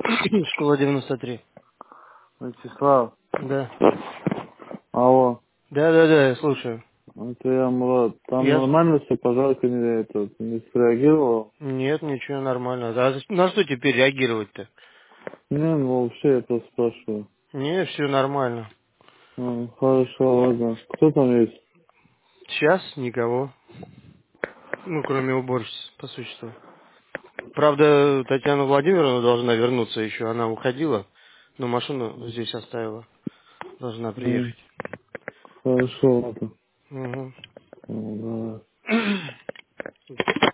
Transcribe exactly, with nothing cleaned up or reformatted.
Школа девяносто три. Вячеслав, Да. алло, Да, да, да, я слушаю. это я, Мурат. Там Я... с- нормально все, пожалуйста, не, этот, не среагировал? Нет, ничего, нормально. А за- на что теперь реагировать-то? Не, ну вообще я просто спрашиваю. Не, все нормально. А, хорошо, ладно. Кто там есть? Сейчас никого. Ну, кроме уборщицы, по существу. Правда, Татьяна Владимировна должна вернуться еще. Она уходила, но машину здесь оставила. Должна М, приехать. Хорошо, ладно. Угу. Ну, давай.